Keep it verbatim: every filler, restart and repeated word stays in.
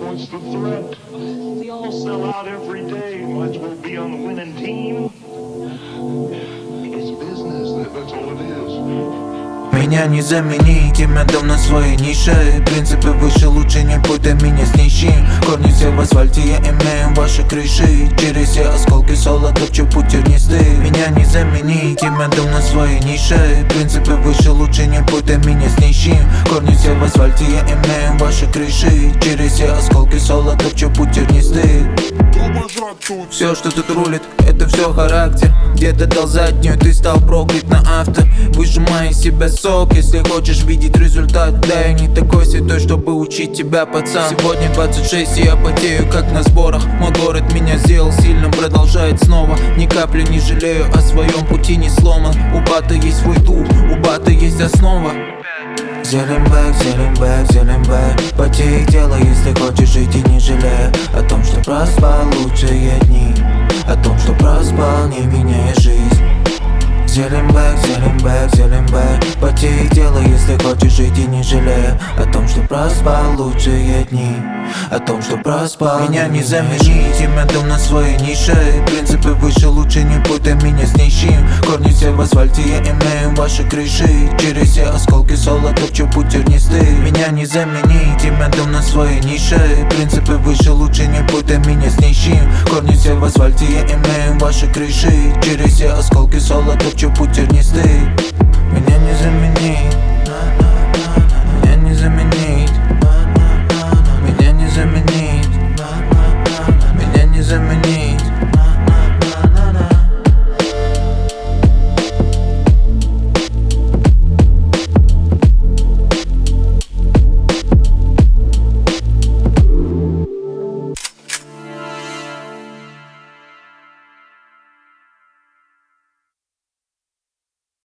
What's the threat? They all sell out every day. Might as well be on the winning team. It's business, that's all it is. Меня не заменить, имя давно на своей нише. Принципы выше, лучше не путай меня с нищим. Корни все в асфальте, я имею ваши крыши. Через все осколки соло топчу путь тернистый. Меня не заменить, имя давно на своей нише. Принципы выше, лучше не путай меня с нищим. Корни все в асфальте, я имею ваши крыши. Через все осколки соло топчу путь тернистый. Все, что тут рулит, это все характер. Где-то дал заднюю, ты стал проклят на авто. Выжимай из себя сок, если хочешь видеть результат. Да, я не такой святой, чтобы учить тебя, пацан. Сегодня двадцать шесть, и я потею, как на сборах. Мой город меня сделал сильным, продолжает снова. Ни капли не жалею, о своем пути не сломан. У бата есть свой дух, у бата есть основа. Зелимбэк, зелимбэк, зелимбэк. Потей дело, если хочешь жить и не жалея о том, что проспал лучшие дни, о том, что проспал, не меняя жизнь. Зелимбэк, зелимбэк, зелимбэк. Потей дело, если хочешь жить и не жалея о том, что проспал лучшие дни, о том, что проспал. Меня не заменить, имя дом на своей нише. Принципы выше, лучше не путай меня с нищим. Корни все в асфальте, я имею ваши крыши. Через все осколки соло топчу путь тернистый. Меня не заменить, имя дом на своей нише. Принципы выше, лучше не путай меня с нищим. Корни все в асфальте, я имею ваши крыши. Через все осколки соло топчу путь тернистый. Меня не заменить.